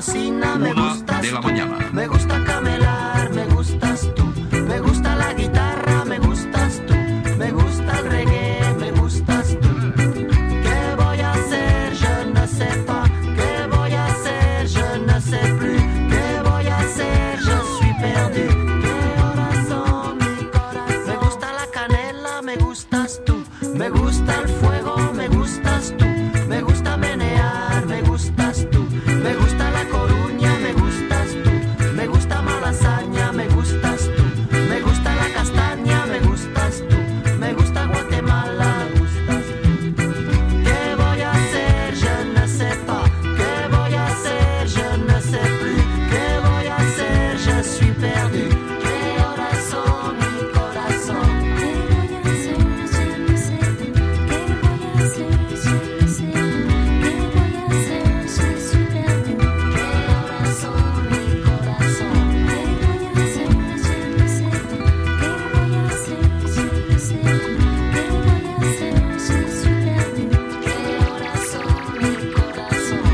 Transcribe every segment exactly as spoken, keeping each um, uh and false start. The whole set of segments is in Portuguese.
cocina, me Una gustas de la tú. mañana. Me gusta camelar, me gustas tú. Me gusta la guitarra, me gustas tú. Me gusta el reggae, me gustas tú. ¿Qué voy a hacer? Je ne sais pas. ¿Qué voy a hacer? Je ne sais plus. ¿Qué voy a hacer? Je suis perdu. ¿Qué horas son, mi corazón? Me gusta la canela, me gustas tú. Me gusta el fuego, me gustas tú. Me gusta menear, me gustas tú. Me gusta La Coruña, me gustas tú. Me gusta Malasaña, me gustas tú. Me gusta la castaña, me gustas tú. Me gusta Guatemala, me gustas tú. ¿Qué voy a hacer? Je ne sais pas. ¿Qué voy a hacer? Je ne sais plus. ¿Qué voy a hacer? Je suis perdu. ¿Qué horas son, mi corazón? ¿Qué voy a hacer? Je ne sais plus. ¿Qué voy a hacer? Je ne sais plus. ¿Qué voy a hacer? Je suis perdu. ¿Qué horas son, mi corazón? ¿Qué voy a hacer? Je ne sais plus. ¿Qué voy a hacer? Je ne sais plus. ¿Qué voy a hacer? Je suis perdu. ¿Qué horas son, mi corazón?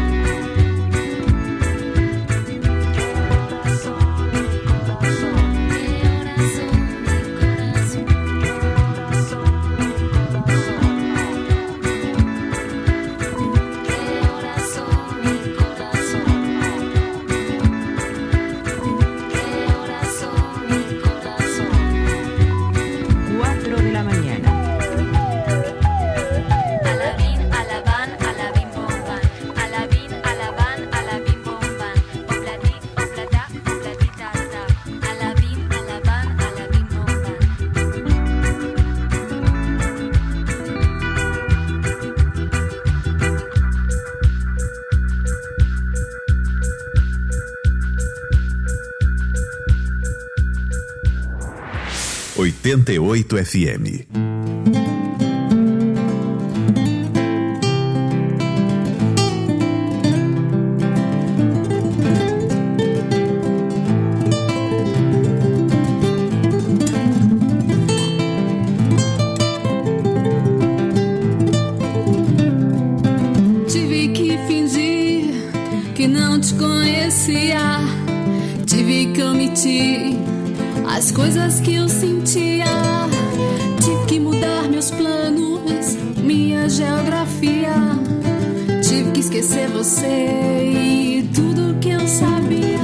cuatro de la mañana. Alabín, alabán, alabín, bombán. Alabín, alabán, alabín, bombán. Obladí, obladá, obladita, ta. Alabín, alabán, alabín, bombán. oitenta e oito F M. Tive que fingir que não te conhecia. Tive que omitir as coisas que eu sentia. Tive que mudar meus planos, minha geografia. Tive que esquecer você e tudo que eu sabia.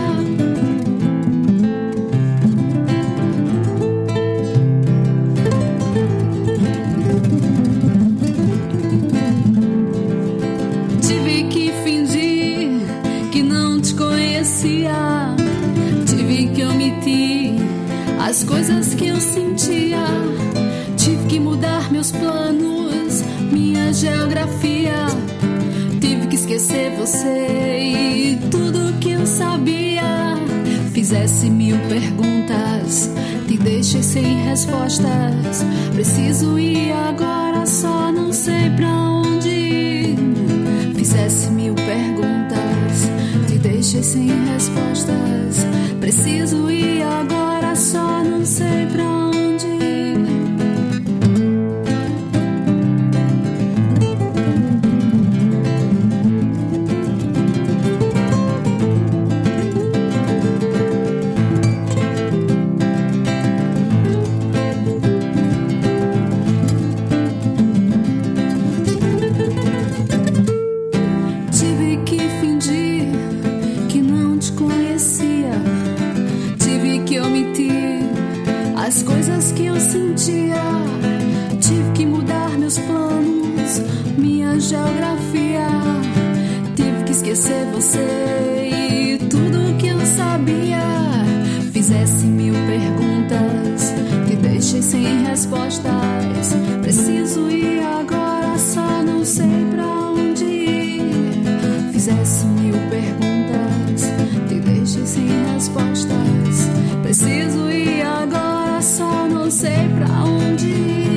Tive que fingir que não te conhecia. Tive que omitir as coisas que eu sentia. Tive que mudar meus planos, minha geografia. Tive que esquecer você e tudo que eu sabia. Fizesse mil perguntas, te deixei sem respostas. Preciso ir agora, só não sei pra onde ir. Fizesse mil perguntas, te deixei sem respostas. Preciso ir agora, só não sei pra onde ir. Tive que fingir que não te conhecia. Tive que omitir as coisas que eu sentia. Tive que mudar meus planos, minha geografia. Tive que esquecer você e tudo que eu sabia. Fizesse mil perguntas, te deixei sem respostas. Preciso ir agora, só não sei pra onde ir. Fizesse mil perguntas, te deixei sem respostas. Preciso ir agora, só não sei pra onde ir.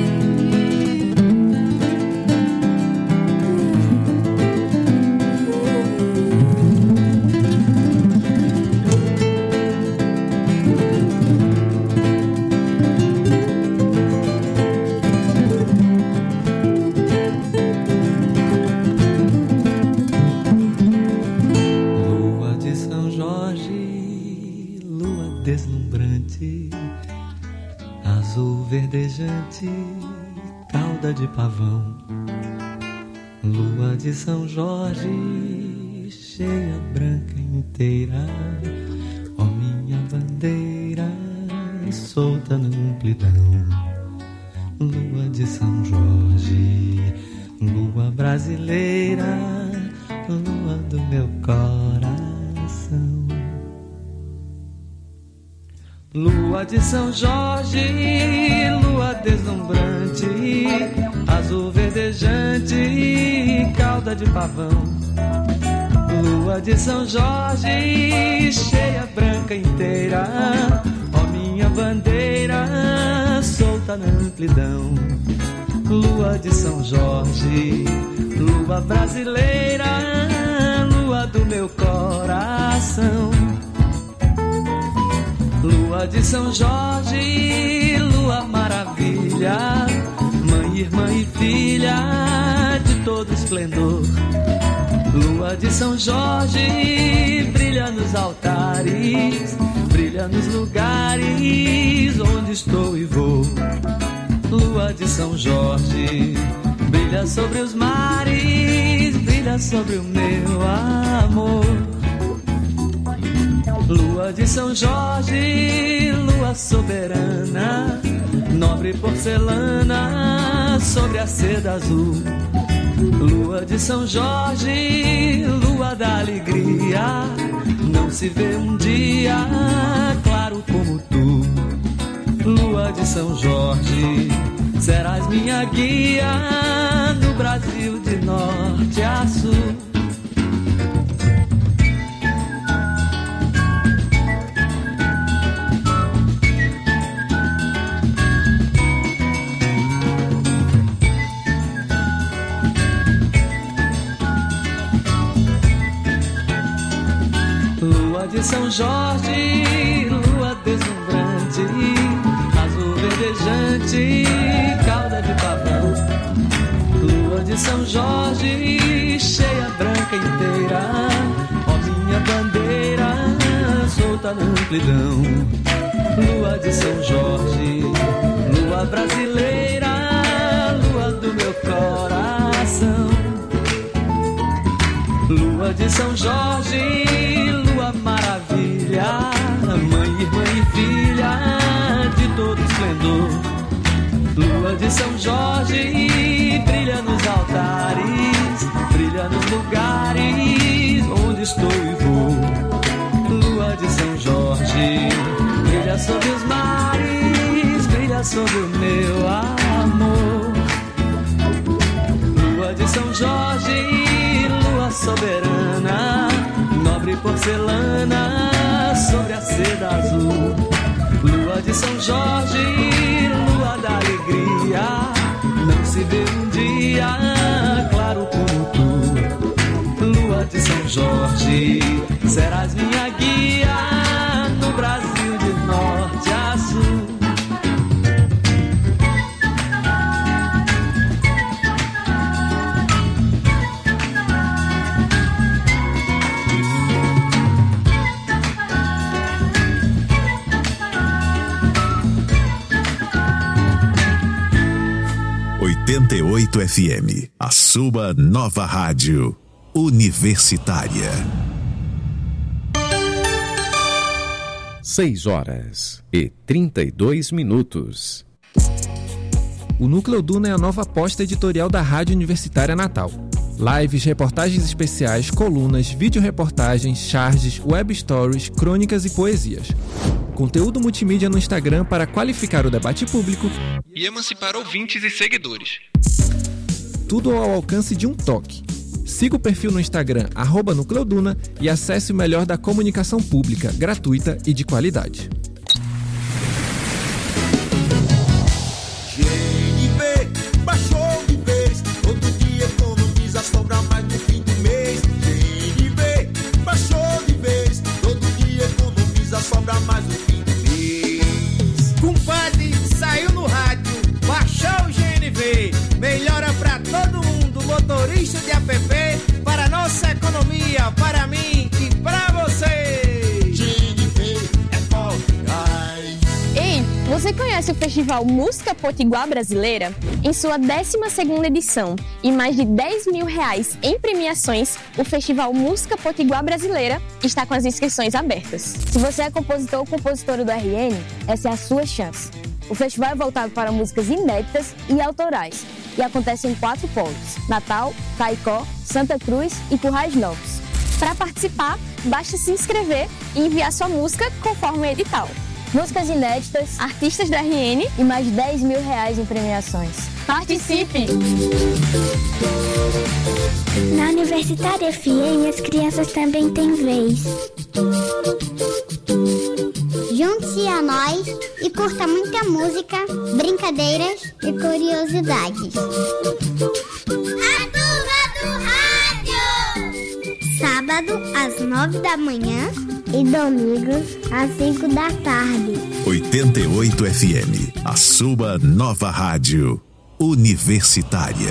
verdejante, cauda de pavão, lua de São Jorge, cheia, branca inteira, ó minha bandeira, solta na amplidão. Lua de São Jorge, lua brasileira, lua do meu coração. Lua de São Jorge, lua deslumbrante, azul verdejante, cauda de pavão. Lua de São Jorge, cheia, branca inteira, ó minha bandeira, solta na amplidão. Lua de São Jorge, lua brasileira, lua do meu coração. Lua de São Jorge, lua maravilha, mãe, irmã e filha de todo esplendor. Lua de São Jorge, brilha nos altares, brilha nos lugares onde estou e vou. Lua de São Jorge, brilha sobre os mares, brilha sobre o meu amor. Lua de São Jorge, lua soberana, nobre porcelana sobre a seda azul. Lua de São Jorge, lua da alegria, não se vê um dia claro como tu. Lua de São Jorge, serás minha guia no Brasil de norte a sul. Lua de São Jorge, lua deslumbrante, azul verdejante, cauda de pavão. Lua de São Jorge, cheia, branca inteira, ó minha bandeira, solta na amplidão. Lua de São Jorge, lua brasileira, lua do meu coração. Lua de São Jorge, lua maravilha, mãe, irmã e filha de todo esplendor. Lua de São Jorge, brilha nos altares, brilha nos lugares onde estou e vou. Lua de São Jorge, brilha sobre os mares, brilha sobre o meu amor. Lua de São Jorge, lua soberana, nobre porcelana sobre a seda azul. Lua de São Jorge, lua da alegria, não se vê um dia claro como tu. Lua de São Jorge, serás minha guia no Brasil de norte a sul. oitenta e oito F M, a sua nova rádio universitária. seis horas e trinta e dois minutos. O Núcleo Duna é a nova aposta editorial da Rádio Universitária Natal. Lives, reportagens especiais, colunas, vídeo-reportagens, charges, web stories, crônicas e poesias. Conteúdo multimídia no Instagram para qualificar o debate público e emancipar ouvintes e seguidores. Tudo ao alcance de um toque. Siga o perfil no Instagram, arroba Núcleo Duna, e acesse o melhor da comunicação pública, gratuita e de qualidade. G N V baixou de vez, todo dia economiza, sobra mais no fim do mês. G N V baixou de vez, todo dia economiza, sobra mais no fim do mês. Compadre, saiu no rádio, baixou o G N V, melhora pra todo mundo, motorista de app, para nossa economia, para mim e pra você. G N V é forte, conhece o Festival Música Potiguar Brasileira? Em sua décima segunda edição e mais de dez mil reais em premiações, o Festival Música Potiguar Brasileira está com as inscrições abertas. Se você é compositor ou compositora do R N, essa é a sua chance. O festival é voltado para músicas inéditas e autorais e acontece em quatro polos: Natal, Caicó, Santa Cruz e Currais Novos. Para participar, basta se inscrever e enviar sua música conforme o edital. Músicas inéditas, artistas da R N e mais de dez mil reais em premiações. Participe! Na Universitária F M, as crianças também têm vez. Junte-se a nós e curta muita música, brincadeiras e curiosidades. A Turma do Rádio! Sábado, às nove da manhã e domingo, às cinco da tarde. oitenta e oito F M, a sua nova rádio universitária.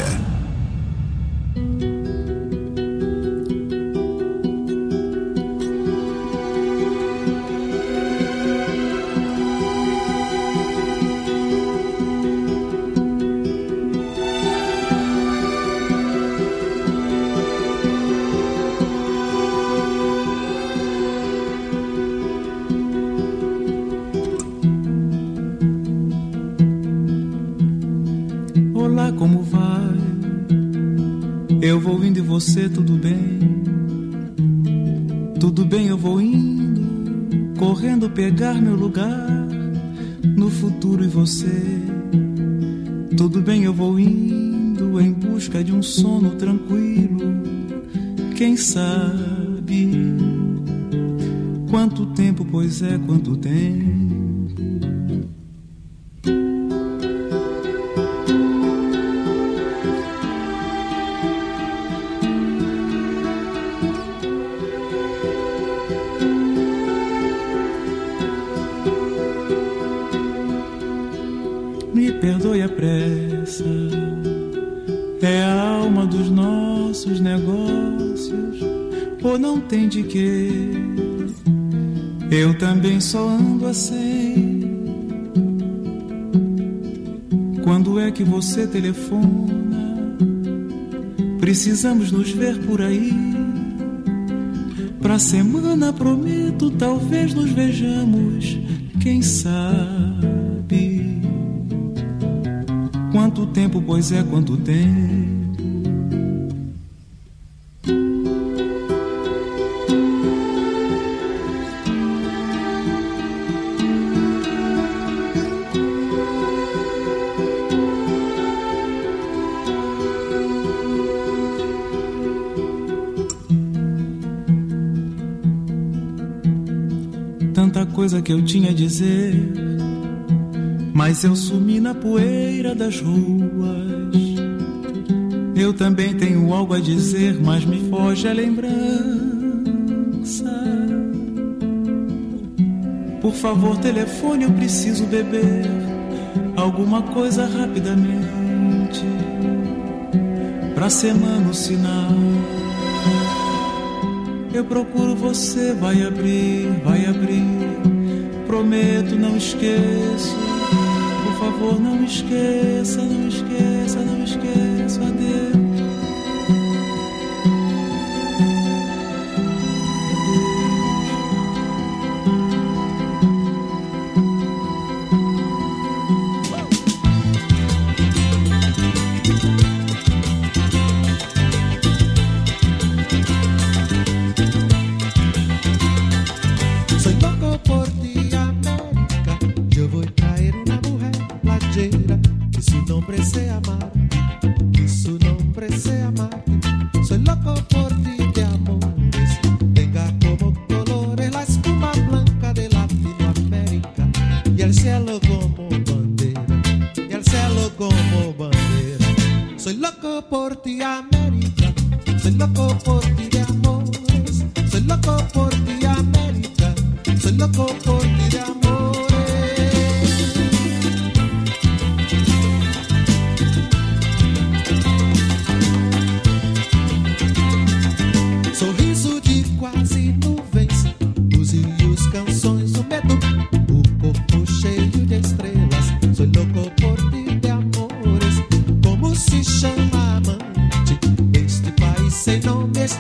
Olá, como vai? Eu vou indo e você, tudo bem? Tudo bem, eu vou indo, correndo pegar meu lugar no futuro e você. Tudo bem, eu vou indo em busca de um sono tranquilo. Quem sabe quanto tempo, pois é, quanto tempo. Me perdoe a pressa, é a alma dos nossos negócios, ou não tem de quê? Eu também só ando assim. Quando é que você telefona? Precisamos nos ver por aí. Pra semana prometo, talvez nos vejamos, quem sabe. Quanto tempo, pois é, quanto tempo. Tanta coisa que eu tinha a dizer, mas eu sumi na poeira das ruas. Eu também tenho algo a dizer, mas me foge a lembrança. Por favor, telefone, eu preciso beber alguma coisa rapidamente. Pra semana o sinal, eu procuro você, vai abrir, vai abrir. Prometo, não esqueço. Por favor, não esqueça, não esqueça, não esqueça, adeus. Soy loco por ti, América. Yo voy a traer una mujer playera, que su nombre sea Mar, que su nombre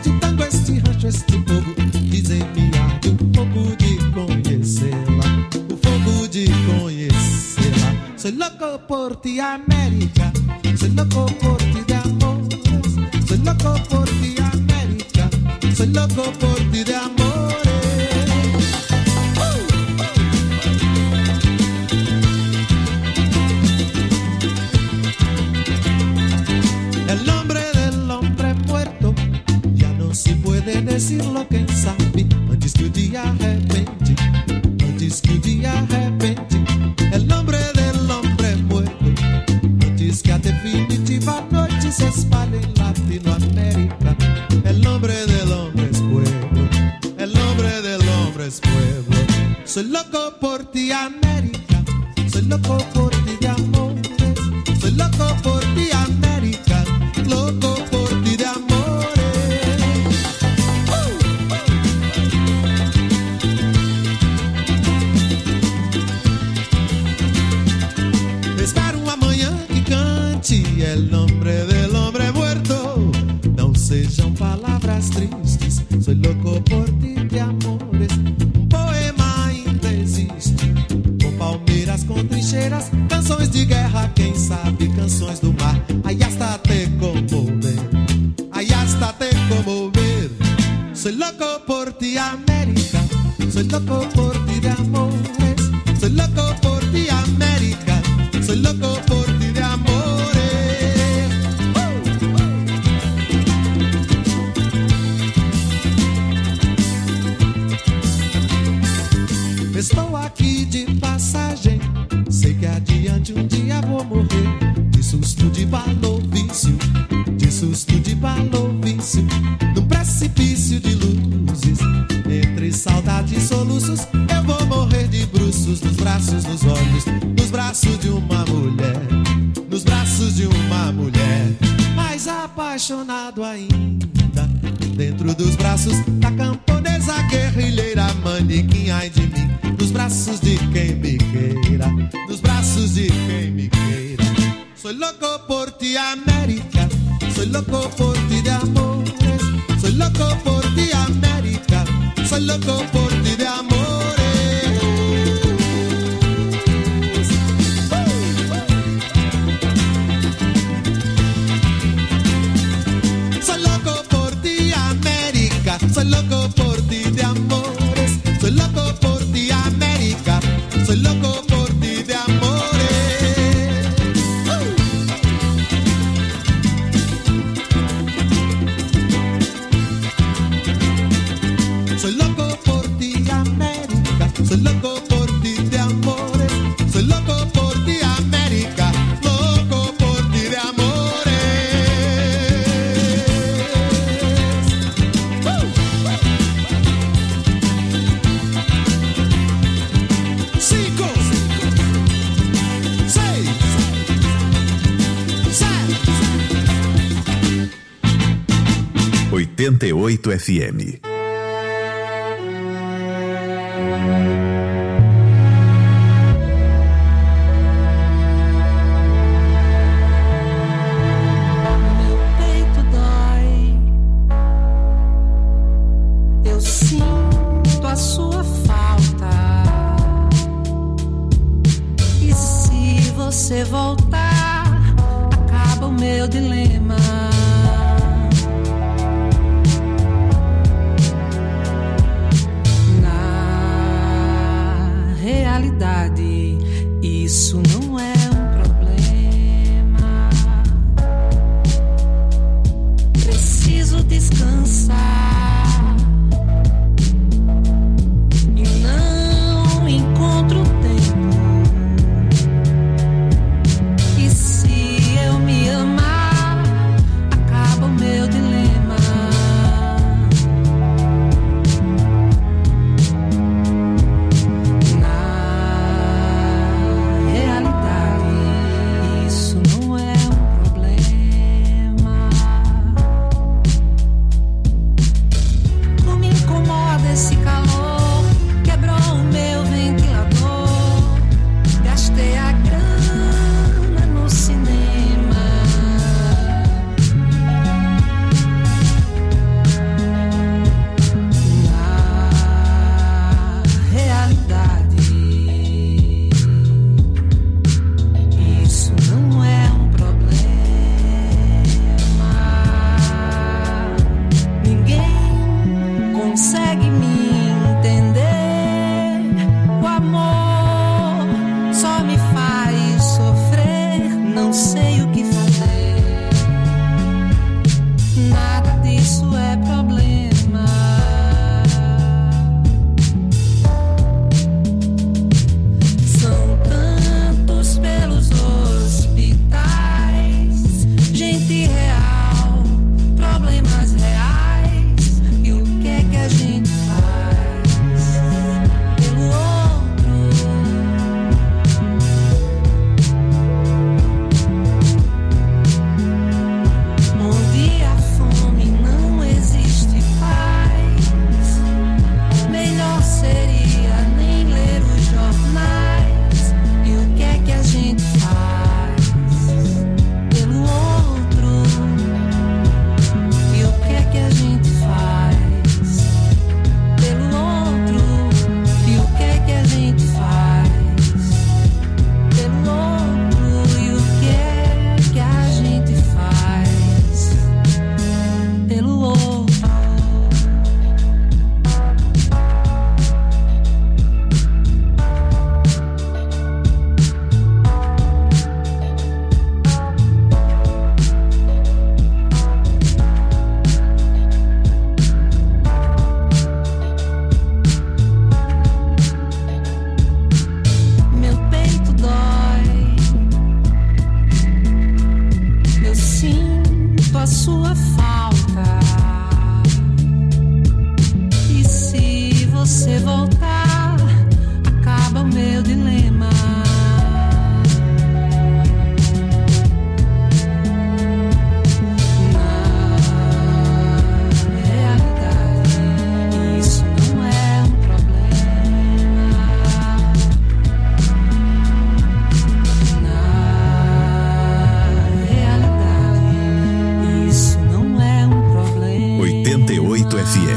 este tango, este rancho, este povo. Dizem-me arde um fogo de conhecê-la, o fogo de conhecê-la. Soy loco por ti, América. Soy loco por ti de amores. Soy loco por ti, América. Soy loco por ti de amores. El nombre del hombre muerto ya no se puede decirlo, quem sabe, antes que o dia arrepende, antes que o dia arrepende. El nombre del hombre muerto, antes que a definitiva noite se espalhe en Latinoamérica. El nombre del hombre es pueblo, el nombre del hombre es pueblo. Soy loco por ti, América. Soy loco por ti de amores. Soy loco por ti, América. Loco por ti de amores. Espero um amanhã que cante el nombre del hombre muerto. Não sejam palavras tristes. Soy loco por ti de amores. Um poema ainda existe, com palmeiras, com trincheiras, canções de guerra, quem sabe canções do mar. Aí hasta te conmover, aí hasta te conmover. Soy loco por ti, América. Soy loco por ti de amores. Soy loco por ti, América. Soy loco por ti de amores. Estou aqui de passagem, sei que adiante um dia vou morrer. De susto, de balofício, de susto, de balofício, num precipício de luzes, entre saudade e soluços, eu vou morrer de bruços, nos braços, nos olhos, nos braços de uma mulher, nos braços de uma mulher, mais apaixonado ainda, dentro dos braços da camponesa guerrilheira, manequim, ai de mim, nos braços de quem me queira, nos braços de quem me queira. Soy loco por ti, América. Soy loco por ti de amores. Soy loco por ti, América. Soy loco por ti de amores. Soy loco por ti, América. Soy loco por ti de amores. Soy loco por ti, América. Soy loco por ti de amores. Soy loco por ti, América. Soy loco por ti de amores. Soy loco por ti, América. Loco por ti de amores. Cinco, seis, sete. oitenta e oito F M. Meu peito dói, eu sinto a sua falta. E se você voltar, acaba o meu dilema. Na realidade, isso não é um problema. Preciso descansar e não encontro tempo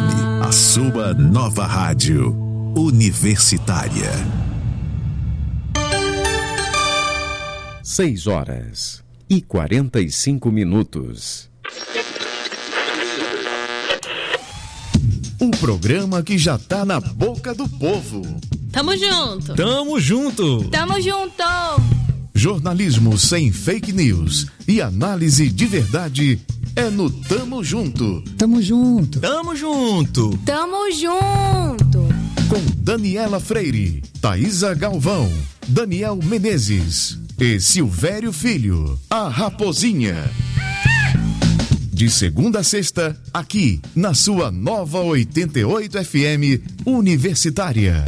a sua nova rádio universitária. Seis horas e quarenta e cinco minutos. Um programa que já tá na boca do povo. Tamo junto. Tamo junto. Tamo junto. Jornalismo sem fake news e análise de verdade é no Tamo Junto. Tamo junto. Tamo junto. Tamo junto. Com Daniela Freire, Thaisa Galvão, Daniel Menezes e Silvério Filho, a Raposinha. De segunda a sexta, aqui na sua nova oitenta e oito F M Universitária.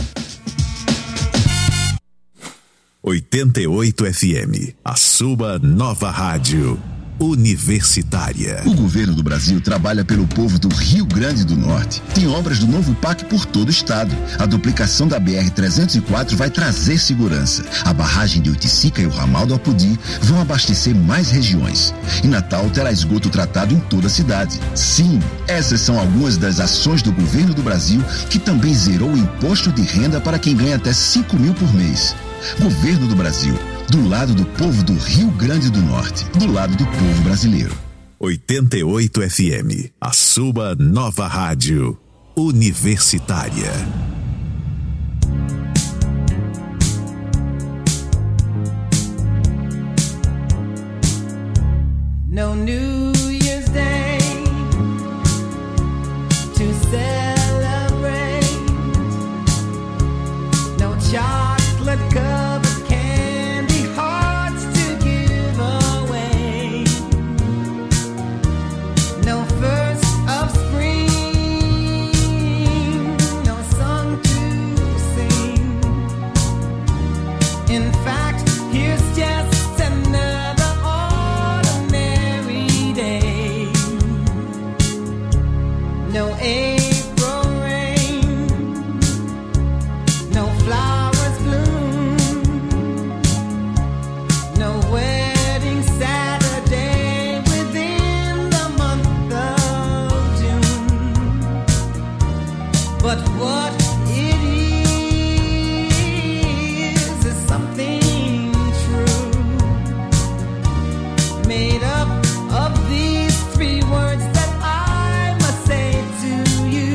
oitenta e oito F M, a sua nova rádio universitária. O governo do Brasil trabalha pelo povo do Rio Grande do Norte. Tem obras do novo P A C por todo o estado. A duplicação da B R trezentos e quatro vai trazer segurança. A barragem de Oiticica e o ramal do Apodi vão abastecer mais regiões. E Natal terá esgoto tratado em toda a cidade. Sim, essas são algumas das ações do governo do Brasil, que também zerou o imposto de renda para quem ganha até cinco mil por mês. Governo do Brasil, do lado do povo do Rio Grande do Norte, do lado do povo brasileiro. oitenta e oito F M, a sua nova rádio universitária. No New Year's Day to celebrate. No chocolate covered candy hearts to give away. No first of spring, no song to sing. In fact, here's just another ordinary day. No April rain, no flowers bloom, no wedding Saturday within the month of June. But what it is is something true, made up of these three words that I must say to you.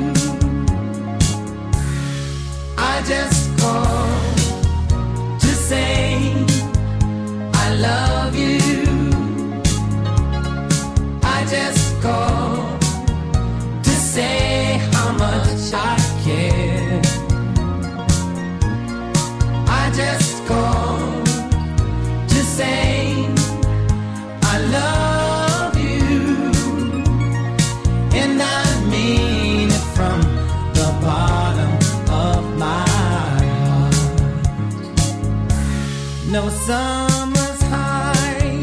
I just called to say I love you. I just called to say how much I care. I just called to say I love you, and I mean it from the bottom of my heart. No summer's high,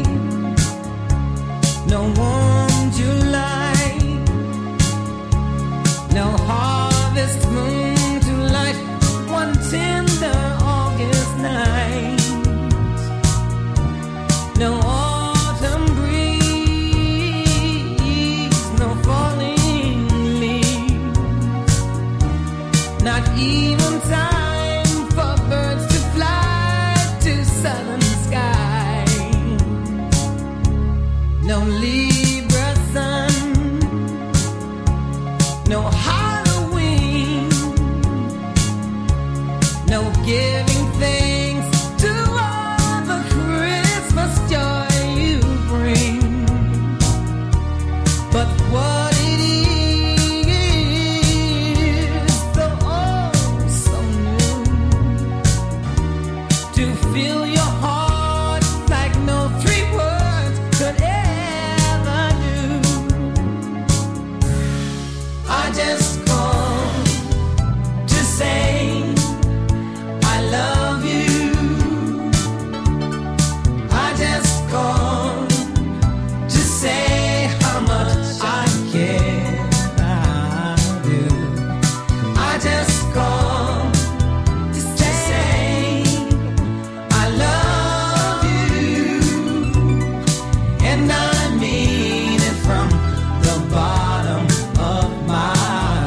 no warm July, no harvest moon to light one tender August night. No autumn breeze, no falling leaves, not even time for birds to fly to southern skies. No Libra sun, no Halloween, no giving thanks to all the Christmas joy you bring. But what it is, so oh so new, to fill your heart like no three words could ever do. I just called to say I love you. I just called to say how much I care. I do. I just called to say I love you, and I mean it from the bottom of my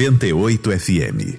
oitenta e oito F M.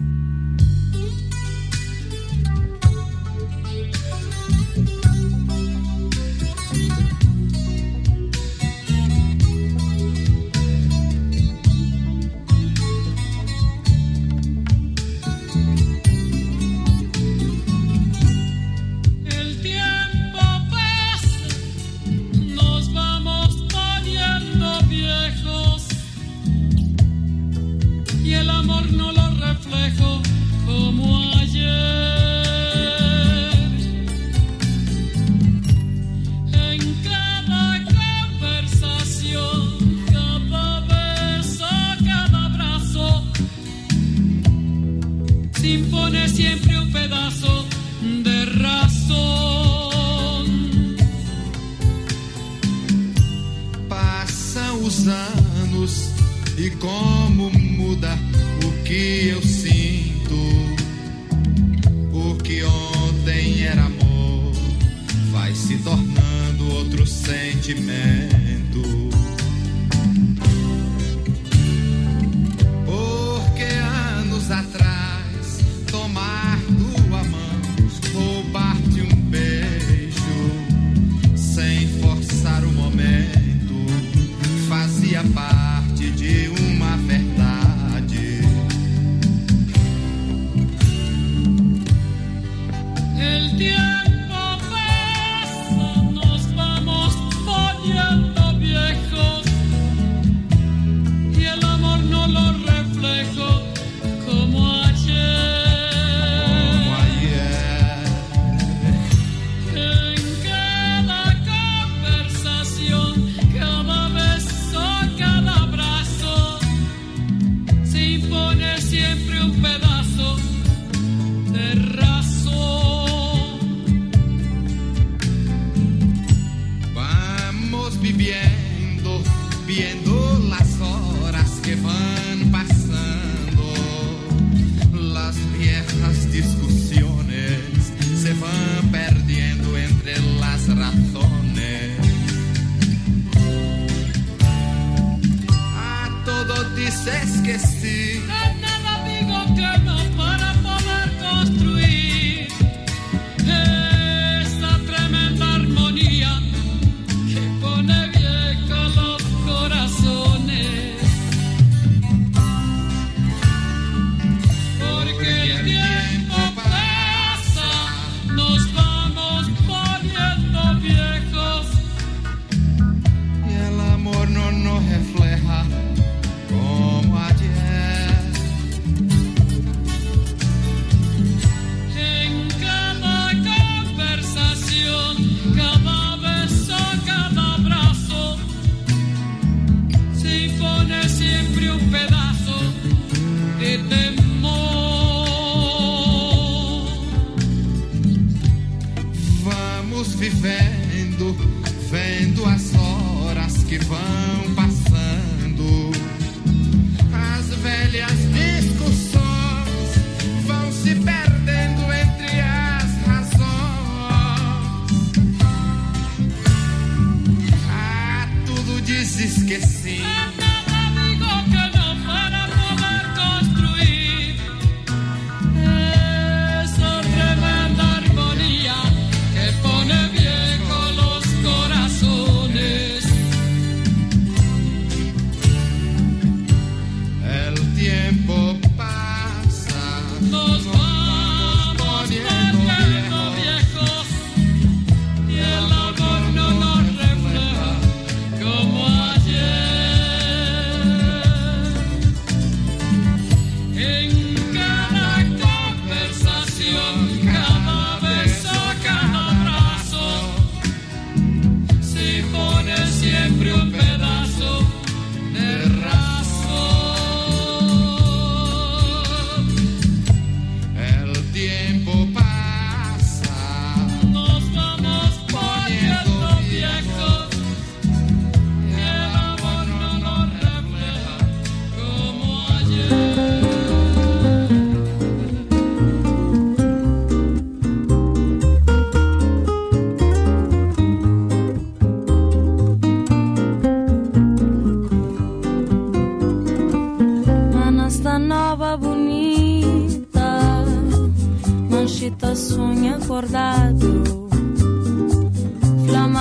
Como ayer.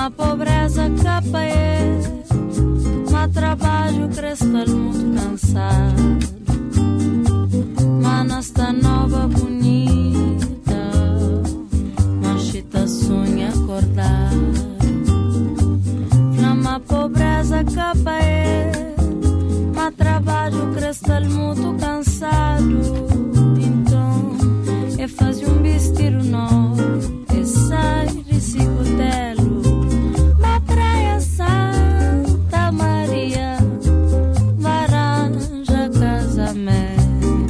Flama pobreza capa é, mas trabalho cresce muito cansado. Mas nesta nova bonita, mas chita sonha acordar. Flama pobreza capa é, mas trabalho cresce muito cansado. Então é fazer um vestido novo e sai de cicotelo na praia Santa Maria, varanja casamento.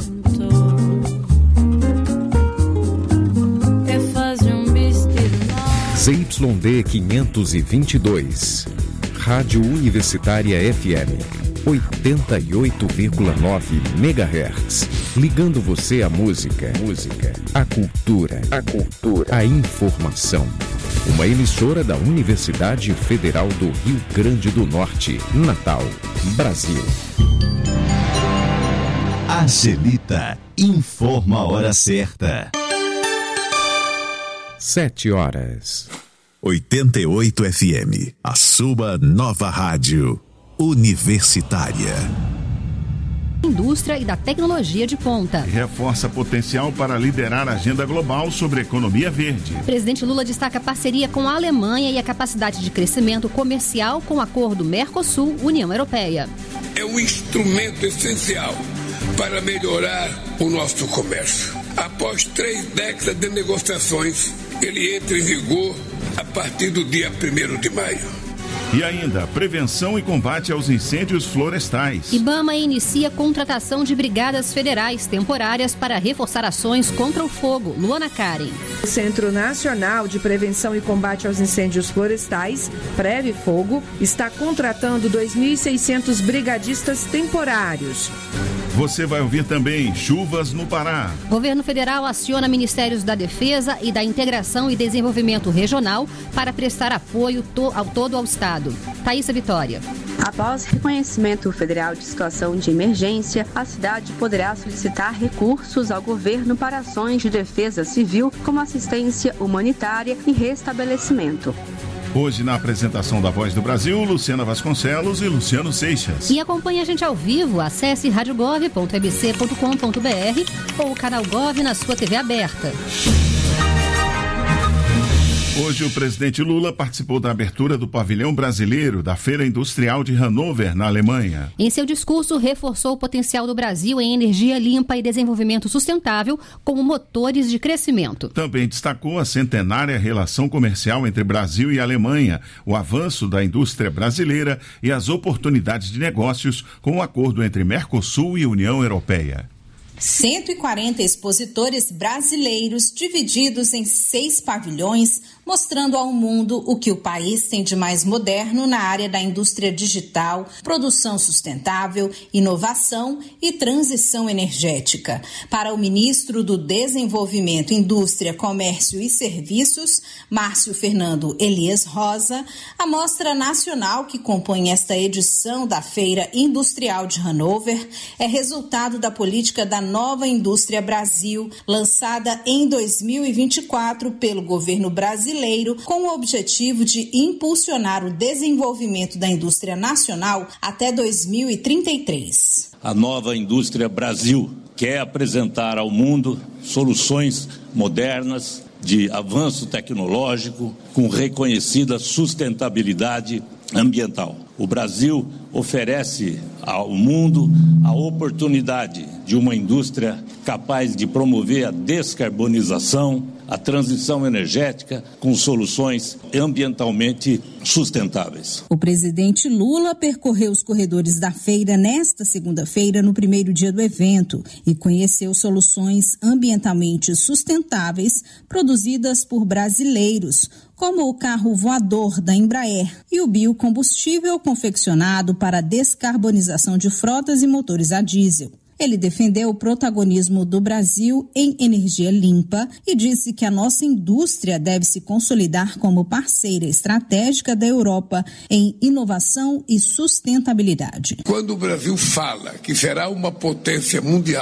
É fazer um vestido novo. Z Y D quinhentos e vinte e dois, Rádio Universitária F M, oitenta e oito vírgula nove megahertz, ligando você à música, música, à cultura, a cultura, à informação. Uma emissora da Universidade Federal do Rio Grande do Norte, Natal, Brasil. Angelita informa a hora certa. Sete horas. oitenta e oito F M, a sua nova rádio universitária. Indústria e da tecnologia de ponta. Reforça potencial para liderar a agenda global sobre economia verde. Presidente Lula destaca a parceria com a Alemanha e a capacidade de crescimento comercial com o acordo Mercosul-União Europeia. É um instrumento essencial para melhorar o nosso comércio. Após três décadas de negociações, ele entra em vigor a partir do dia primeiro de maio. E ainda, prevenção e combate aos incêndios florestais. IBAMA inicia contratação de brigadas federais temporárias para reforçar ações contra o fogo. Luana Karen. O Centro Nacional de Prevenção e Combate aos Incêndios Florestais, Preve Fogo, está contratando dois mil e seiscentos brigadistas temporários. Você vai ouvir também chuvas no Pará. Governo federal aciona Ministérios da Defesa e da Integração e Desenvolvimento Regional para prestar apoio to- ao todo ao Estado. Thaísa Vitória. Após reconhecimento federal de situação de emergência, a cidade poderá solicitar recursos ao governo para ações de defesa civil, como assistência humanitária e restabelecimento. Hoje, na apresentação da Voz do Brasil, Luciana Vasconcelos e Luciano Seixas. E acompanhe a gente ao vivo. Acesse rádio gov ponto e b c ponto com ponto b r ou o canal Gov na sua T V aberta. Hoje, o presidente Lula participou da abertura do pavilhão brasileiro da Feira Industrial de Hannover, na Alemanha. Em seu discurso, reforçou o potencial do Brasil em energia limpa e desenvolvimento sustentável como motores de crescimento. Também destacou a centenária relação comercial entre Brasil e Alemanha, o avanço da indústria brasileira e as oportunidades de negócios com o acordo entre Mercosul e União Europeia. cento e quarenta expositores brasileiros divididos em seis pavilhões, mostrando ao mundo o que o país tem de mais moderno na área da indústria digital, produção sustentável, inovação e transição energética. Para o ministro do Desenvolvimento, Indústria, Comércio e Serviços, Márcio Fernando Elias Rosa, a mostra nacional que compõe esta edição da Feira Industrial de Hannover é resultado da política da Nova Indústria Brasil, lançada em dois mil e vinte e quatro pelo governo brasileiro, com o objetivo de impulsionar o desenvolvimento da indústria nacional até dois mil e trinta e três. A Nova Indústria Brasil quer apresentar ao mundo soluções modernas de avanço tecnológico com reconhecida sustentabilidade ambiental. O Brasil oferece ao mundo a oportunidade de uma indústria capaz de promover a descarbonização, a transição energética com soluções ambientalmente sustentáveis. O presidente Lula percorreu os corredores da feira nesta segunda-feira, no primeiro dia do evento, e conheceu soluções ambientalmente sustentáveis produzidas por brasileiros, como o carro voador da Embraer e o biocombustível confeccionado para a descarbonização de frotas e motores a diesel. Ele defendeu o protagonismo do Brasil em energia limpa e disse que a nossa indústria deve se consolidar como parceira estratégica da Europa em inovação e sustentabilidade. Quando o Brasil fala que será uma potência mundial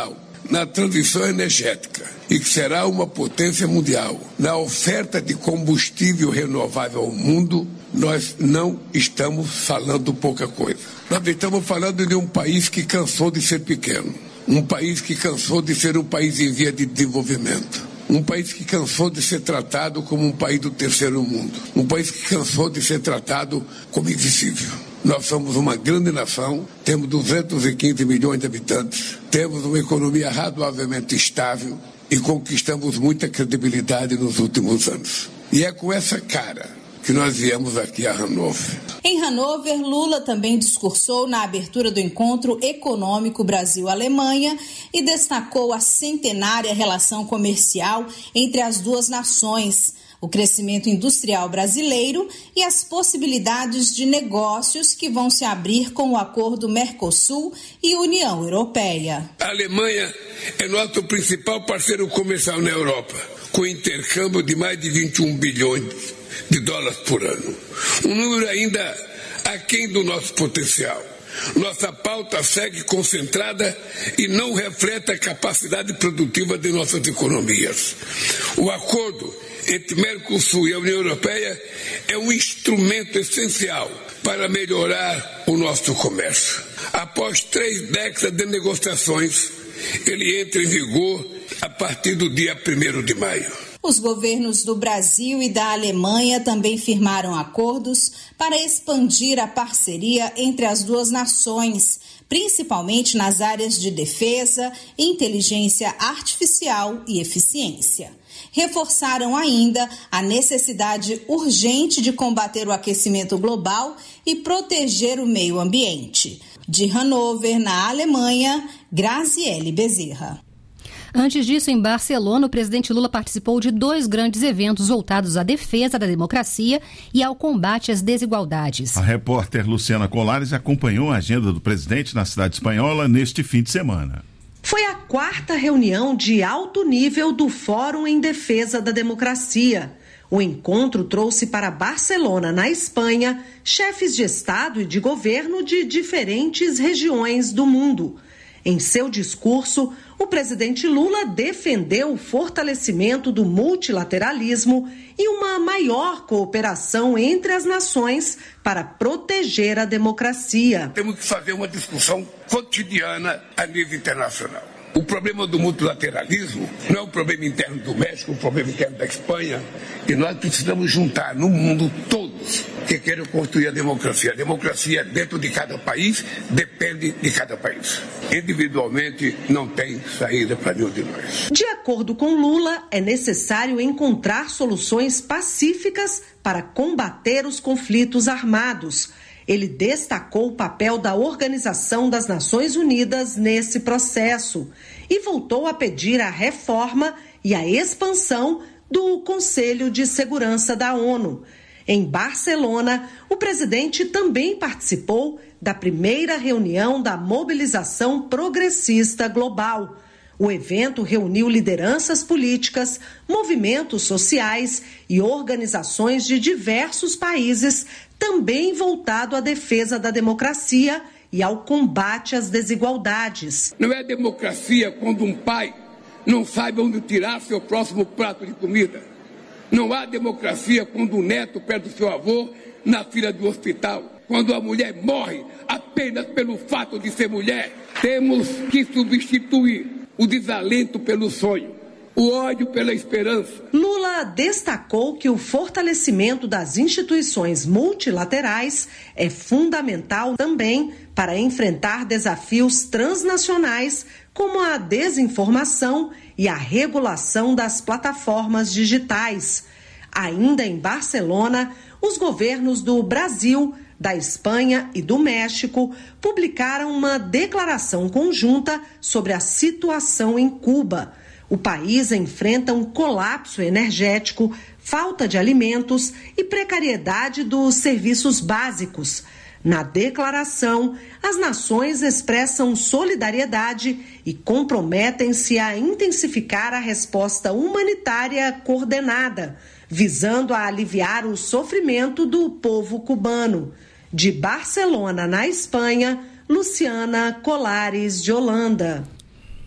na transição energética e que será uma potência mundial na oferta de combustível renovável ao mundo, nós não estamos falando pouca coisa. Nós estamos falando de um país que cansou de ser pequeno, um país que cansou de ser um país em via de desenvolvimento, um país que cansou de ser tratado como um país do terceiro mundo, um país que cansou de ser tratado como invisível. Nós somos uma grande nação, temos duzentos e quinze milhões de habitantes, temos uma economia razoavelmente estável e conquistamos muita credibilidade nos últimos anos. E é com essa cara que nós viemos aqui a Hannover. Em Hannover, Lula também discursou na abertura do encontro econômico Brasil-Alemanha e destacou a centenária relação comercial entre as duas nações, o crescimento industrial brasileiro e as possibilidades de negócios que vão se abrir com o acordo Mercosul e União Europeia. A Alemanha é nosso principal parceiro comercial na Europa, com intercâmbio de mais de vinte e um bilhões de dólares por ano. Um número ainda aquém do nosso potencial. Nossa pauta segue concentrada e não reflete a capacidade produtiva de nossas economias. O acordo entre Mercosul e a União Europeia é um instrumento essencial para melhorar o nosso comércio. Após três décadas de negociações, ele entra em vigor a partir do dia primeiro de maio. Os governos do Brasil e da Alemanha também firmaram acordos para expandir a parceria entre as duas nações, principalmente nas áreas de defesa, inteligência artificial e eficiência. Reforçaram ainda a necessidade urgente de combater o aquecimento global e proteger o meio ambiente. De Hannover, na Alemanha, Graziele Bezerra. Antes disso, em Barcelona, o presidente Lula participou de dois grandes eventos voltados à defesa da democracia e ao combate às desigualdades. A repórter Luciana Colares acompanhou a agenda do presidente na cidade espanhola neste fim de semana. Foi a quarta reunião de alto nível do Fórum em Defesa da Democracia. O encontro trouxe para Barcelona, na Espanha, chefes de Estado e de governo de diferentes regiões do mundo. Em seu discurso, o presidente Lula defendeu o fortalecimento do multilateralismo e uma maior cooperação entre as nações para proteger a democracia. Temos que fazer uma discussão cotidiana a nível internacional. O problema do multilateralismo não é um problema interno do México, é um problema interno da Espanha. E nós precisamos juntar no mundo todos que queiram construir a democracia. A democracia dentro de cada país depende de cada país. Individualmente não tem saída para nenhum de nós. De acordo com Lula, é necessário encontrar soluções pacíficas para combater os conflitos armados. Ele destacou o papel da Organização das Nações Unidas nesse processo e voltou a pedir a reforma e a expansão do Conselho de Segurança da ONU. Em Barcelona, o presidente também participou da primeira reunião da Mobilização Progressista Global. O evento reuniu lideranças políticas, movimentos sociais e organizações de diversos países, também voltado à defesa da democracia e ao combate às desigualdades. Não é democracia quando um pai não sabe onde tirar seu próximo prato de comida. Não há democracia quando o neto perde o seu avô na fila do hospital. Quando a mulher morre apenas pelo fato de ser mulher. Temos que substituir o desalento pelo sonho, o ódio pela esperança. Lula destacou que o fortalecimento das instituições multilaterais é fundamental também para enfrentar desafios transnacionais como a desinformação e a regulação das plataformas digitais. Ainda em Barcelona, os governos do Brasil, da Espanha e do México publicaram uma declaração conjunta sobre a situação em Cuba. O país enfrenta um colapso energético, falta de alimentos e precariedade dos serviços básicos. Na declaração, as nações expressam solidariedade e comprometem-se a intensificar a resposta humanitária coordenada, visando a aliviar o sofrimento do povo cubano. De Barcelona, na Espanha, Luciana Colares de Holanda.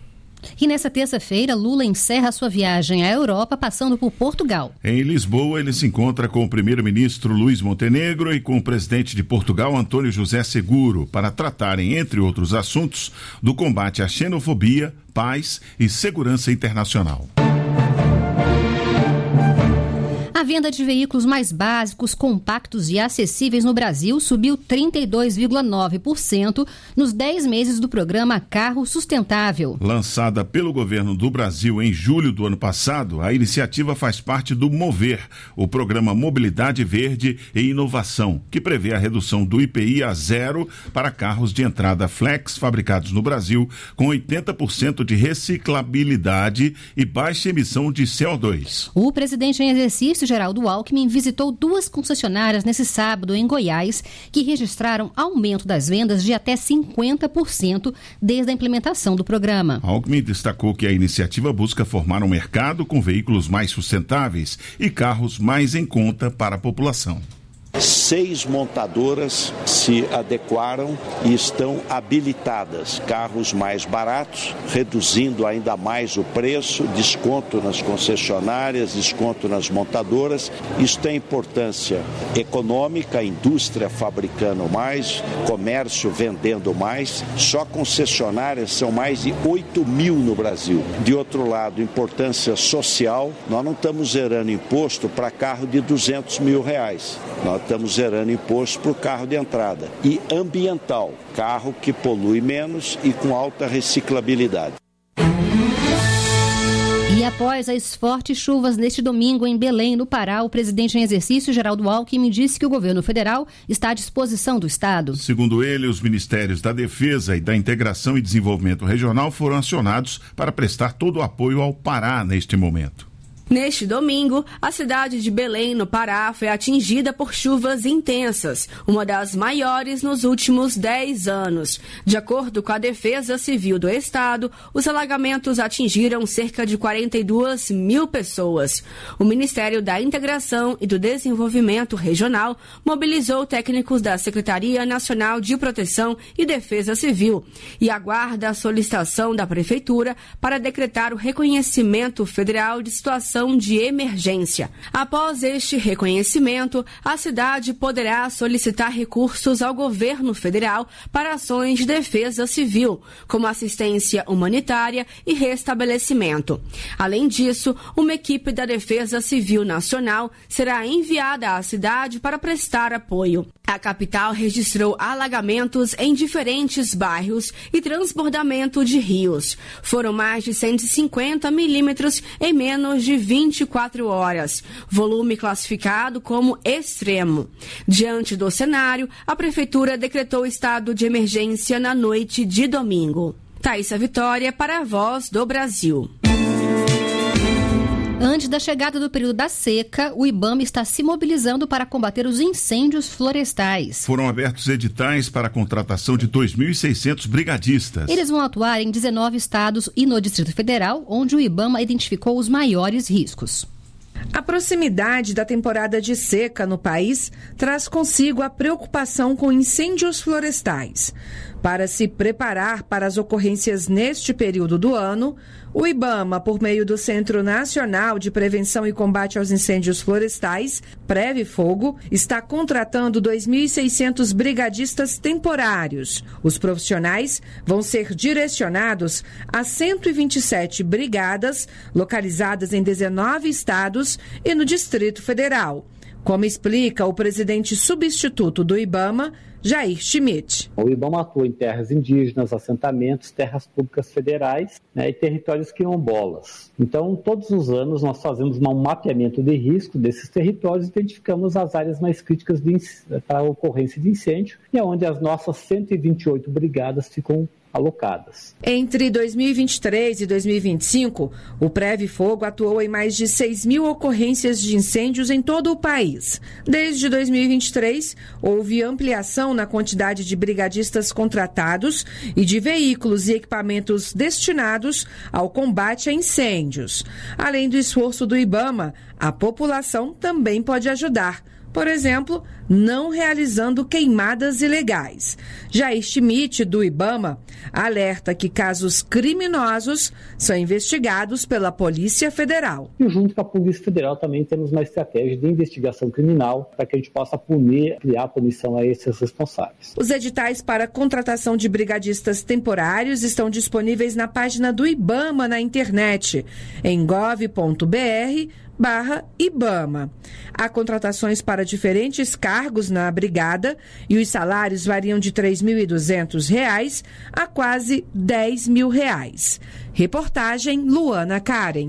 E nessa terça-feira, Lula encerra sua viagem à Europa, passando por Portugal. Em Lisboa, ele se encontra com o primeiro-ministro Luís Montenegro e com o presidente de Portugal, António José Seguro, para tratarem, entre outros assuntos, do combate à xenofobia, paz e segurança internacional. A venda de veículos mais básicos, compactos e acessíveis no Brasil subiu trinta e dois vírgula nove por cento nos dez meses do programa Carro Sustentável. Lançada pelo governo do Brasil em julho do ano passado, a iniciativa faz parte do MOVER, o Programa Mobilidade Verde e Inovação, que prevê a redução do I P I a zero para carros de entrada flex fabricados no Brasil, com oitenta por cento de reciclabilidade e baixa emissão de C O dois. O presidente em exercício, Geraldo Alckmin, visitou duas concessionárias nesse sábado em Goiás, que registraram aumento das vendas de até cinquenta por cento desde a implementação do programa. Alckmin destacou que a iniciativa busca formar um mercado com veículos mais sustentáveis e carros mais em conta para a população. Seis montadoras se adequaram e estão habilitadas. Carros mais baratos, reduzindo ainda mais o preço, desconto nas concessionárias, desconto nas montadoras. Isso tem importância econômica, a indústria fabricando mais, comércio vendendo mais. Só concessionárias são mais de oito mil no Brasil. De outro lado, importância social, nós não estamos zerando imposto para carro de duzentos mil reais. Nós estamos zerando imposto para o carro de entrada. E ambiental, carro que polui menos e com alta reciclabilidade. E após as fortes chuvas neste domingo em Belém, no Pará, o presidente em exercício, Geraldo Alckmin, disse que o governo federal está à disposição do Estado. Segundo ele, os Ministérios da Defesa e da Integração e Desenvolvimento Regional foram acionados para prestar todo o apoio ao Pará neste momento. Neste domingo, a cidade de Belém, no Pará, foi atingida por chuvas intensas, uma das maiores nos últimos dez anos. De acordo com a Defesa Civil do Estado, os alagamentos atingiram cerca de quarenta e duas mil pessoas. O Ministério da Integração e do Desenvolvimento Regional mobilizou técnicos da Secretaria Nacional de Proteção e Defesa Civil e aguarda a solicitação da Prefeitura para decretar o reconhecimento federal de situação de emergência. Após este reconhecimento, a cidade poderá solicitar recursos ao governo federal para ações de defesa civil, como assistência humanitária e restabelecimento. Além disso, uma equipe da Defesa Civil Nacional será enviada à cidade para prestar apoio. A capital registrou alagamentos em diferentes bairros e transbordamento de rios. Foram mais de cento e cinquenta milímetros em menos de vinte e quatro horas, volume classificado como extremo. Diante do cenário, a Prefeitura decretou estado de emergência na noite de domingo. Thaísa Vitória para a Voz do Brasil. Antes da chegada do período da seca, o IBAMA está se mobilizando para combater os incêndios florestais. Foram abertos editais para a contratação de dois mil e seiscentos brigadistas. Eles vão atuar em dezenove estados e no Distrito Federal, onde o IBAMA identificou os maiores riscos. A proximidade da temporada de seca no país traz consigo a preocupação com incêndios florestais. Para se preparar para as ocorrências neste período do ano, o IBAMA, por meio do Centro Nacional de Prevenção e Combate aos Incêndios Florestais, Preve-Fogo, está contratando dois mil e seiscentos brigadistas temporários. Os profissionais vão ser direcionados a cento e vinte e sete brigadas, localizadas em dezenove estados e no Distrito Federal, como explica o presidente substituto do IBAMA, Jair Schmidt. O IBAMA atua em terras indígenas, assentamentos, terras públicas federais, né, e territórios quilombolas. Então, todos os anos nós fazemos um mapeamento de risco desses territórios e identificamos as áreas mais críticas de, para a ocorrência de incêndio e é onde as nossas cento e vinte e oito brigadas ficam alocadas. Entre dois mil e vinte e três e dois mil e vinte e cinco, o Preve-Fogo atuou em mais de seis mil ocorrências de incêndios em todo o país. Desde dois mil e vinte e três, houve ampliação na quantidade de brigadistas contratados e de veículos e equipamentos destinados ao combate a incêndios. Além do esforço do IBAMA, a população também pode ajudar. por exemplo, não realizando queimadas ilegais. Já Schmidt, do IBAMA, alerta que casos criminosos são investigados pela Polícia Federal. E junto com a Polícia Federal também temos uma estratégia de investigação criminal para que a gente possa punir, criar punição a esses responsáveis. Os editais para contratação de brigadistas temporários estão disponíveis na página do IBAMA na internet, em gov ponto br barra IBAMA. Há contratações para diferentes cargos na brigada e os salários variam de três mil e duzentos reais a quase dez mil reais. Reportagem Luana Karen.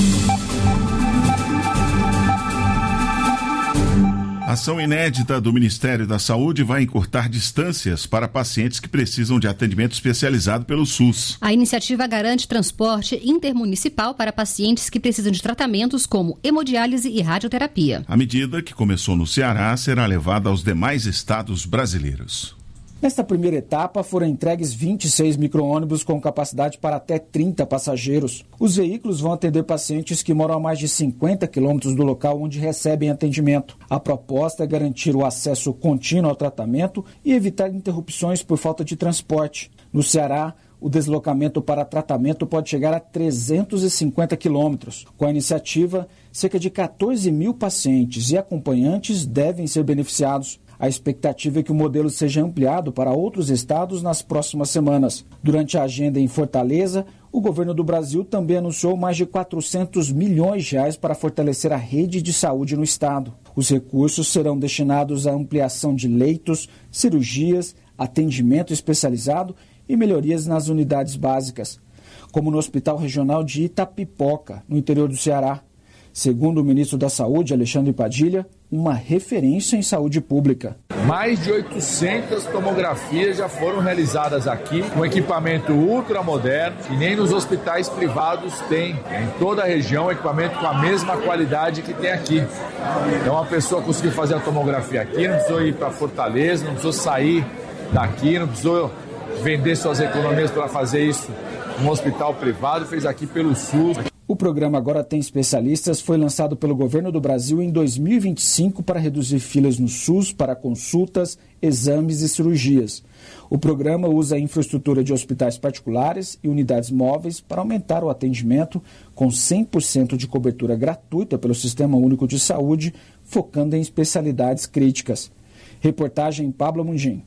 Ação inédita do Ministério da Saúde vai encurtar distâncias para pacientes que precisam de atendimento especializado pelo SUS. A iniciativa garante transporte intermunicipal para pacientes que precisam de tratamentos como hemodiálise e radioterapia. A medida, que começou no Ceará, será levada aos demais estados brasileiros. Nesta primeira etapa, foram entregues vinte e seis micro-ônibus com capacidade para até trinta passageiros. Os veículos vão atender pacientes que moram a mais de cinquenta quilômetros do local onde recebem atendimento. A proposta é garantir o acesso contínuo ao tratamento e evitar interrupções por falta de transporte. No Ceará, o deslocamento para tratamento pode chegar a trezentos e cinquenta quilômetros. Com a iniciativa, cerca de quatorze mil pacientes e acompanhantes devem ser beneficiados. A expectativa é que o modelo seja ampliado para outros estados nas próximas semanas. Durante a agenda em Fortaleza, o governo do Brasil também anunciou mais de quatrocentos milhões de reais para fortalecer a rede de saúde no estado. Os recursos serão destinados à ampliação de leitos, cirurgias, atendimento especializado e melhorias nas unidades básicas, como no Hospital Regional de Itapipoca, no interior do Ceará. Segundo o ministro da Saúde, Alexandre Padilha, uma referência em saúde pública. Mais de oitocentas tomografias já foram realizadas aqui, com equipamento ultramoderno, que nem nos hospitais privados tem. Em toda a região, equipamento com a mesma qualidade que tem aqui. Então a pessoa conseguiu fazer a tomografia aqui, não precisou ir para Fortaleza, não precisou sair daqui, não precisou vender suas economias para fazer isso num hospital privado, fez aqui pelo SUS. O programa Agora Tem Especialistas foi lançado pelo governo do Brasil em dois mil e vinte e cinco para reduzir filas no SUS para consultas, exames e cirurgias. O programa usa a infraestrutura de hospitais particulares e unidades móveis para aumentar o atendimento com cem por cento de cobertura gratuita pelo Sistema Único de Saúde, focando em especialidades críticas. Reportagem Pablo Mundim.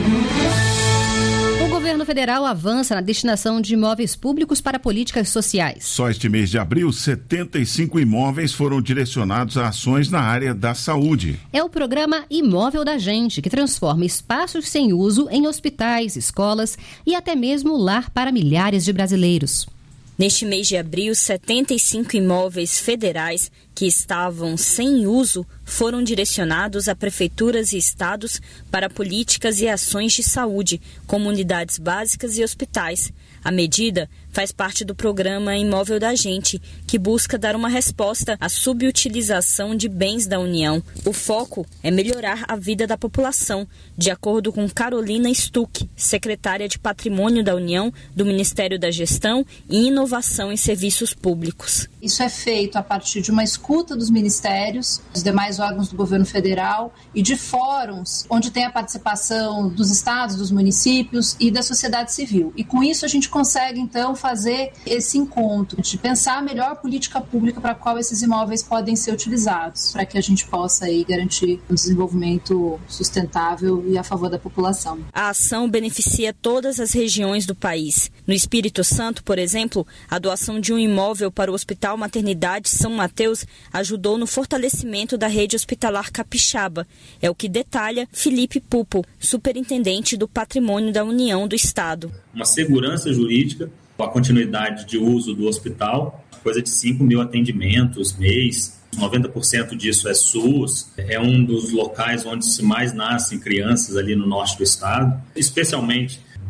O governo federal avança na destinação de imóveis públicos para políticas sociais. Só este mês de abril, setenta e cinco imóveis foram direcionados a ações na área da saúde. É o programa Imóvel da Gente, que transforma espaços sem uso em hospitais, escolas e até mesmo lar para milhares de brasileiros. Neste mês de abril, setenta e cinco imóveis federais que estavam sem uso foram direcionados a prefeituras e estados para políticas e ações de saúde, como unidades básicas e hospitais. A medida faz parte do programa Imóvel da Gente, que busca dar uma resposta à subutilização de bens da União. O foco é melhorar a vida da população, de acordo com Carolina Stuck, secretária de Patrimônio da União, do Ministério da Gestão e Inovação em Serviços Públicos. Isso é feito a partir de uma escuta dos ministérios, dos demais órgãos do governo federal e de fóruns onde tem a participação dos estados, dos municípios e da sociedade civil. E com isso a gente consegue, então, fazer esse encontro, de pensar a melhor política pública para a qual esses imóveis podem ser utilizados, para que a gente possa aí garantir um desenvolvimento sustentável e a favor da população. A ação beneficia todas as regiões do país. No Espírito Santo, por exemplo, a doação de um imóvel para o Hospital Maternidade São Mateus ajudou no fortalecimento da rede hospitalar capixaba. É o que detalha Felipe Pupo, superintendente do Patrimônio da União do Estado. Uma segurança jurídica, com a continuidade de uso do hospital, coisa de cinco mil atendimentos mês, noventa por cento disso é SUS, é um dos locais onde se mais nascem crianças ali no norte do estado, especialmente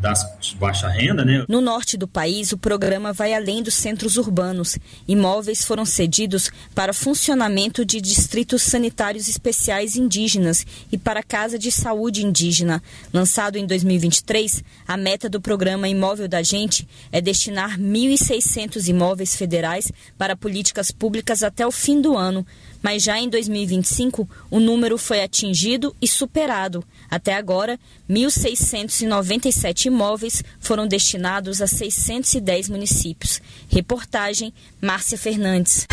das de baixa renda, né? No norte do país, o programa vai além dos centros urbanos. Imóveis foram cedidos para funcionamento de distritos sanitários especiais indígenas e para Casa de Saúde Indígena. Lançado em dois mil e vinte e três, a meta do programa Imóvel da Gente é destinar mil e seiscentos imóveis federais para políticas públicas até o fim do ano. Mas já em dois mil e vinte e cinco, o número foi atingido e superado. Até agora, mil seiscentos e noventa e sete imóveis foram destinados a seiscentos e dez municípios. Reportagem, Márcia Fernandes.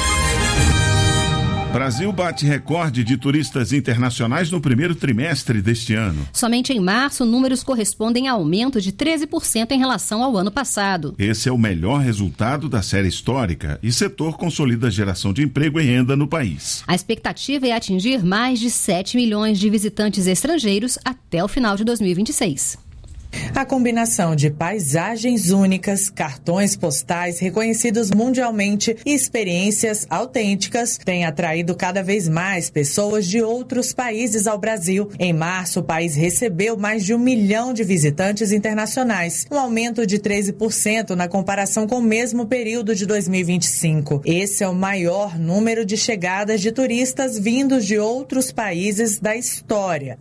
Brasil bate recorde de turistas internacionais no primeiro trimestre deste ano. Somente em março, números correspondem a aumento de treze por cento em relação ao ano passado. Esse é o melhor resultado da série histórica e setor consolida a geração de emprego e renda no país. A expectativa é atingir mais de sete milhões de visitantes estrangeiros até o final de dois mil e vinte e seis. A combinação de paisagens únicas, cartões postais reconhecidos mundialmente e experiências autênticas tem atraído cada vez mais pessoas de outros países ao Brasil. Em março, o país recebeu mais de um milhão de visitantes internacionais, um aumento de treze por cento na comparação com o mesmo período de dois mil e vinte e cinco. Esse é o maior número de chegadas de turistas vindos de outros países da história.